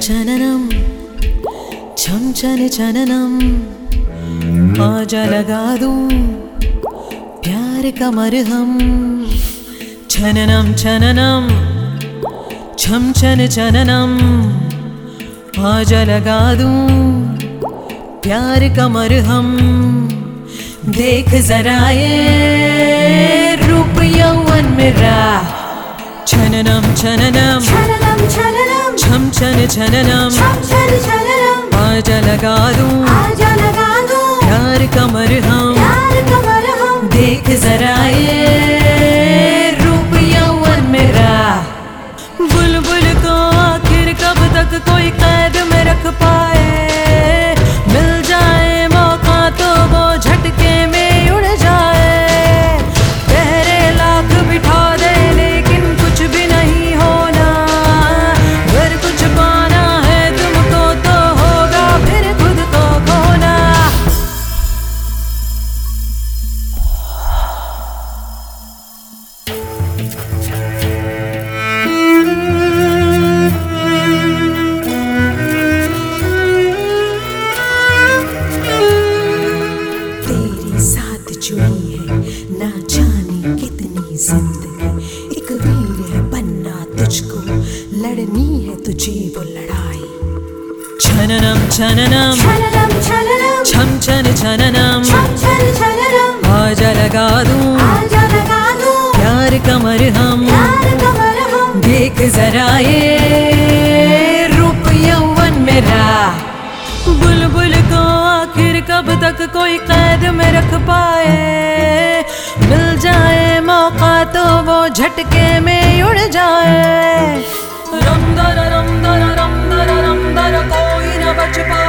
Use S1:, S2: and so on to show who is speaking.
S1: छननम छम छन छननम आजा लगा दूं प्यार का मरहम। छननम छननम छम छन छननम आजा लगा दूं प्यार का मरहम। देख जरा ये रूप यौवन मेरा। छननम छननम
S2: छननम छननम
S1: छम छन छननम
S2: छम छन छननम
S1: आजा लगा दूं प्यार का मरहम।
S2: प्यार का मरहम।
S1: देख जरा ये रूप यौवन मेरा। बुलबुल को आखिर कब तक कोई कैद में रख पाए। मिल जाए मौका तो वो झटके में उड़ जाए। पहरे लाख बिठा दे लेकिन कुछ भी नहीं होना। अगर कुछ पाना है तुमको तो होगा फिर खुद को खोना। चुनी है ना जाने कितनी जिंदगी। एक वीर है बनना तुझको, लड़नी है तुझे वो लड़ाई। छननम छननम
S2: छननम छननम
S1: छम छन छननम
S2: छम छन छननम
S1: आजा लगा दूं प्यार का मरहम।
S2: प्यार का मरहम।
S1: देख जरा ये रूप यौवन मेरा। बुलबुल को आखिर कब तक कोई कैद में रख पाए। मिल जाए मौका तो वो झटके में उड़ जाए। रम दर कोई न बच पाए।